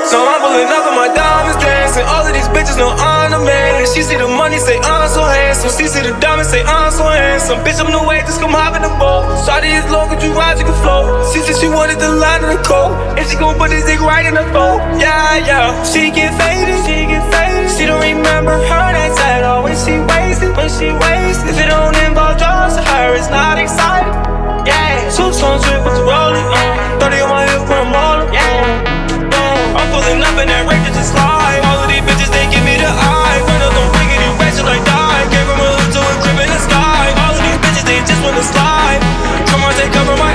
No, I'm pulling up and my diamonds dancing. All of these bitches know I'm the man. She see the money, say I'm so handsome. She see the diamonds, say I'm so handsome. Bitch, I'm the way, just come hop in the boat. Shawty is low, could you ride, you can float. She said she wanted the line in the coat. If she gon' put this dick right in the boat. Yeah, yeah. She get faded, she get faded. She don't remember her that side. Always she wasted, when she wasted. If it don't involve drugs to her, it's not exciting. Yeah, two tone trip with the rolling. 30 on my hip when I'm rolling. Yeah. I'm pulling up in that Wraith that just slide. All of these bitches, they give me the eye. Run up them riggedy ratchet like die. Gave them a hood to a crib in the sky. All of these bitches, they just wanna slide. Come on, take cover my